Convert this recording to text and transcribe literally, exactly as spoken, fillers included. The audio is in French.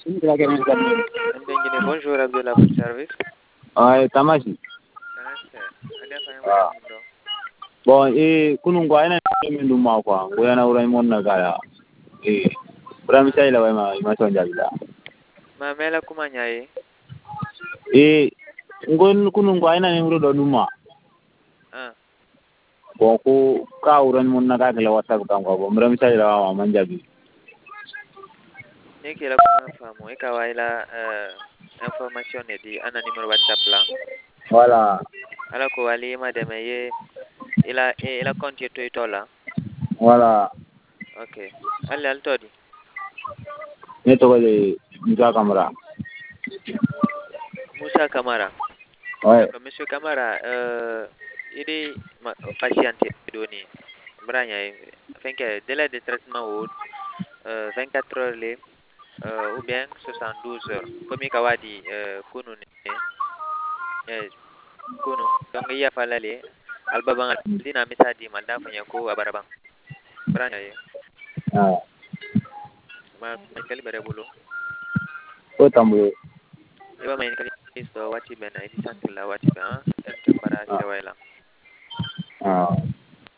Bienvenue, bonjour Abdullah, à votre service. Ah, Tamashi. Ah. Bon, eh, kunun kwa ina min dum ma kwa, ko yana urai mon na gaya. Eh, Bram sai la wai ma ma ton jabila. Ma mela kuma nyaye. Eh, ngon kunun kwa ina ni do duma. Ah. Bon ko ka urai mon na gaya la whatsapp kan ko, Bram sai la wa man jabi. Ne kila kuma famu, e kawaila euh information ne di ana numéro WhatsApp là. Voilà. Ala ko wali ma de meye ila e ila compte to itola. Voilà. Okay. Alle al todi. Ne to le Musa Kamara. Musa Kamara. Ouais. D'accord, monsieur Kamara, euh il est patiente doni. Branya enfin que délai de traitement au euh vingt-quatre heures les euh, ou bien soixante-douze heures. Comme kawadi euh kunu ne eh kunu donc iya falale albabang dina misadi malda fanya ko abarabang. Branya ye. Ah. Ma kali bare bulu. Ko tambu. Eba main kali so wati bena idi santilla wati ba en tambara sirwaila. Ah.